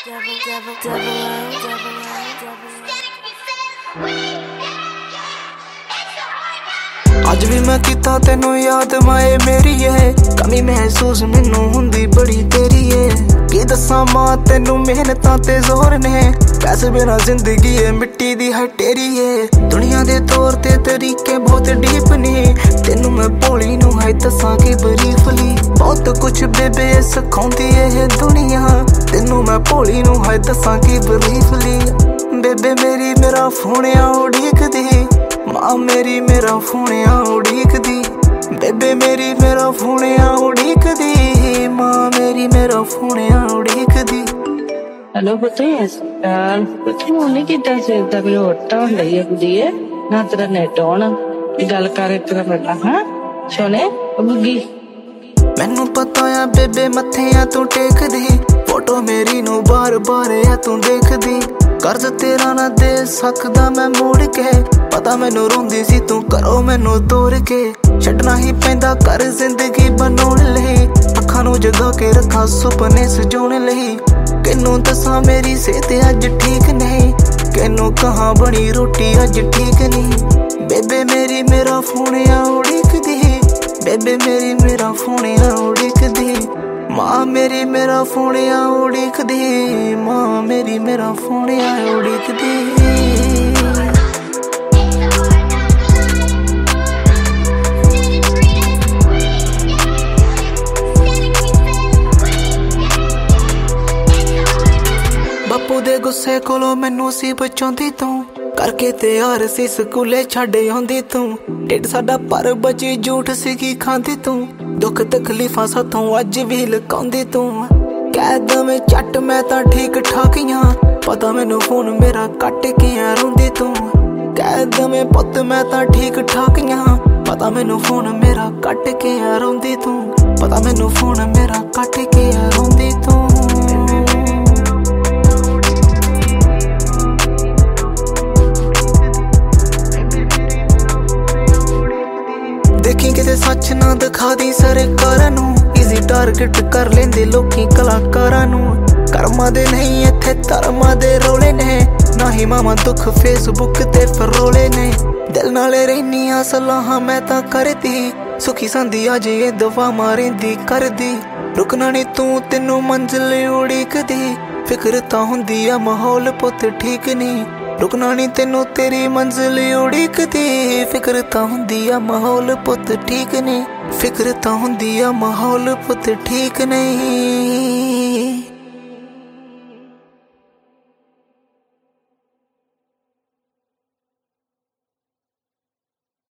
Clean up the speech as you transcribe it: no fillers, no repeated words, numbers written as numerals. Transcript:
ਅੱਜ ਵੀ मैं ਕੀਤਾ ਤੈਨੂੰ याद माए मेरी है कमी महसूस मैनू हुंदी बड़ी तेरी है की दसां मां तैनू मेहनतां ते जोर ने पैसे बिना जिंदगी है मिट्टी दी है टेरी है दुनिया दे तौर ते तरीके बहुत डीप ने तैनू मैं भोली नू है दसां की बरीफली बहुत कुछ बेबे सिखाउंदी है दुनिया तैनू मैं भोली नू है दसां की बरीफली बेबे मेरी मेरा फोन उड़ीकदी मां मेरी मेरा फोन उड़ीकदी बेबे मेरी मेरा फोन उड़ीकदी मां मेरी मेरा फोन उड़ीकदी। हेलो पुत्र यार कुछ नहीं किता से तक लोटा लई है ना तेरा नेट ऑन गल कर तेरा बेटा हां सोने बुगी मैनू पता है बेबे मथे आ तू टेकदी फोटो मेरी नू बार बार आ तू देखदी कर्ज तेरा ना दे सकदा मैं मोड़ के पता मैनू रोंदी सी तू करो मैनू तोड़ के छड्डना ही पैंदा कर जिंदगी बनाउण लई अखां नू जगा के रखा सुपने सजाउण लई किनू दसां मेरी सेहत अज ठीक नहीं किनू कहां बनी रोटी अज ठीक नहीं बेबे मेरी मेरा फोन उड़ीकदी बेबे मेरी मेरा फोन उड़ीकदी मां मेरी मेरा फोन उड़ीकदी मां मेरी मेरा फोन उड़ीकदी। बापू दे गुस्से कोलों मैनू सी बचाउंदी तू करके तैयार सी स्कूले छड्ड आउंदी तू ढिड साडा पर बची झूठ सीगी खांदी तू दुख तकलीफां साथों अज भी लकाउंदी तू कैद में झट मैं तां ठीक ठाक हां पता मैनू फोन मेरा कट के रोंदी तू कैद में पुत मैं तां ठीक ठाक हां पता मैनू फोन मेरा कट के रोंदी तू पता मैनू फोन मेरा कट के रोंदी तू देखी किते सच ना दिखा दी सरकारां नू इजी टारगेट कर लेंदे लोकी कलाकारां नू कर्मा दे नहीं इत्थे धर्मा दे रोले ने ना ही मामा दुख फेसबुक ते फरोले ने दिल नाले रहनियां सलाहां मैं तां करदी सुखी संदी अज ये दवा मारेंदी करदी रुकना नहीं तू तेनू मंजिल उड़ीकदी फिक्र तां हुंदी आ माहौल पुत ठीक नहीं रुकना नहीं तेनू तेरी मंजिल उड़ीकदी फिक्र तां हुंदी आ माहौल पुत ठीक नहीं फिक्र तां हुंदी आ माहौल पुत ठीक नहीं।